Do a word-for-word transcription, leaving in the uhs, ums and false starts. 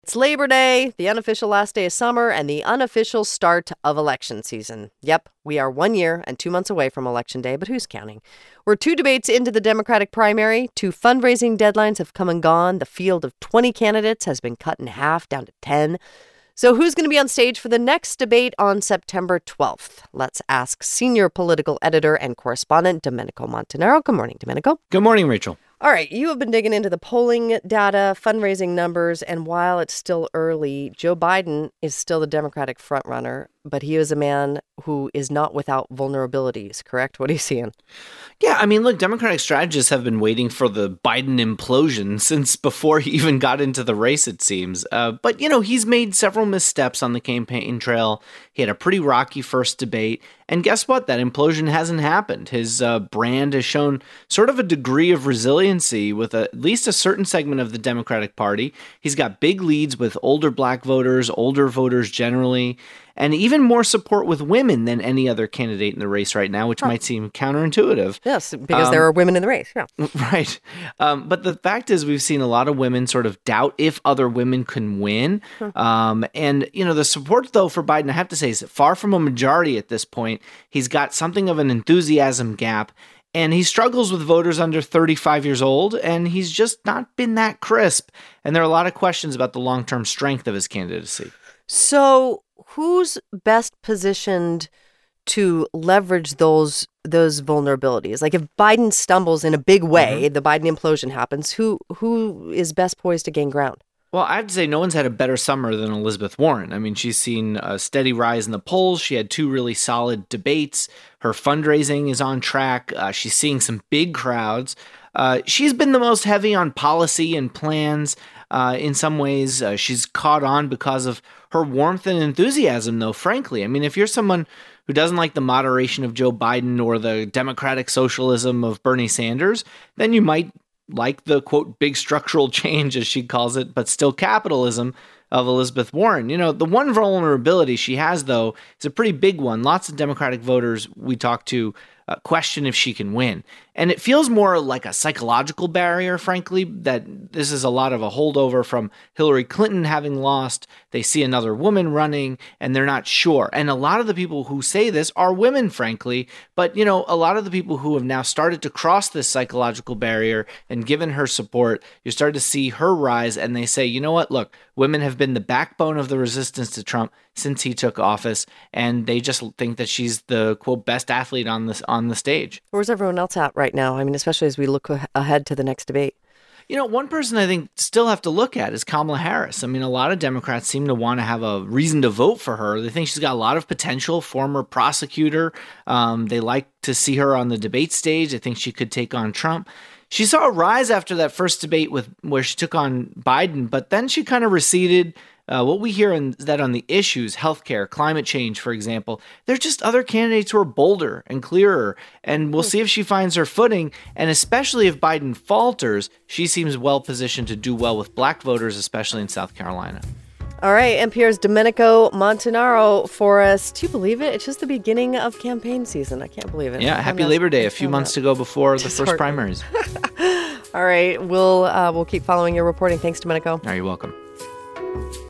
It's Labor Day, the unofficial last day of summer, and the unofficial start of election season. Yep, we are one year and two months away from Election Day, but who's counting? We're two debates into the Democratic primary. Two fundraising deadlines have come and gone. The field of twenty candidates has been cut in half, down to ten. So who's going to be on stage for the next debate on September twelfth? Let's ask senior political editor and correspondent Domenico Montanaro. Good morning, Domenico. Good morning, Rachel. All right, you have been digging into the polling data, fundraising numbers, and while it's still early, Joe Biden is still the Democratic frontrunner, but he is a man who is not without vulnerabilities, correct? What are you seeing? Yeah, I mean, look, Democratic strategists have been waiting for the Biden implosion since before he even got into the race, it seems. Uh, but, you know, he's made several missteps on the campaign trail. He had a pretty rocky first debate. And guess what? That implosion hasn't happened. His uh, brand has shown sort of a degree of resiliency with a, at least a certain segment of the Democratic Party. He's got big leads with older black voters, older voters generally, and even more support with women than any other candidate in the race right now, which huh. might seem counterintuitive. Yes, because um, there are women in the race. Yeah. Right. Um, but the fact is we've seen a lot of women sort of doubt if other women can win. Huh. Um, and, you know, the support, though, for Biden, I have to say, is far from a majority at this point. He's got something of an enthusiasm gap. And he struggles with voters under thirty-five years old, and he's just not been that crisp. And there are a lot of questions about the long-term strength of his candidacy. So who's best positioned to leverage those those vulnerabilities? Like if Biden stumbles in a big way, mm-hmm. the Biden implosion happens, who who is best poised to gain ground? Well, I have to say no one's had a better summer than Elizabeth Warren. I mean, she's seen a steady rise in the polls. She had two really solid debates. Her fundraising is on track. Uh, she's seeing some big crowds. Uh, she's been the most heavy on policy and plans. Uh, in some ways, uh, she's caught on because of her warmth and enthusiasm, though, frankly. I mean, if you're someone who doesn't like the moderation of Joe Biden or the democratic socialism of Bernie Sanders, then you might like the, quote, big structural change, as she calls it, but still capitalism of Elizabeth Warren. You know, the one vulnerability she has, though, is a pretty big one. Lots of Democratic voters we talk to uh, question if she can win. And it feels more like a psychological barrier, frankly, that this is a lot of a holdover from Hillary Clinton having lost. They see another woman running and they're not sure. And a lot of the people who say this are women, frankly. But, you know, a lot of the people who have now started to cross this psychological barrier and given her support, you start to see her rise and they say, you know what, look, women have been the backbone of the resistance to Trump since he took office. And they just think that she's the, quote, best athlete on this on the stage. Where's everyone else at right now? I mean, especially as we look ahead to the next debate. You know, one person I think still have to look at is Kamala Harris. I mean, a lot of Democrats seem to want to have a reason to vote for her. They think she's got a lot of potential, former prosecutor. Um, they like to see her on the debate stage. They think she could take on Trump. She saw a rise after that first debate with where she took on Biden, but then she kind of receded. Uh, what we hear is that on the issues, healthcare, climate change, for example, there's just other candidates who are bolder and clearer. And we'll see if she finds her footing. And especially if Biden falters, she seems well positioned to do well with black voters, especially in South Carolina. All right, N P R's Domenico Montanaro for us. Do you believe it? It's just the beginning of campaign season. I can't believe it. Yeah, happy Labor Day. A few months to go before the first primaries. All right, we'll uh, we'll keep following your reporting. Thanks, Domenico. Are you welcome?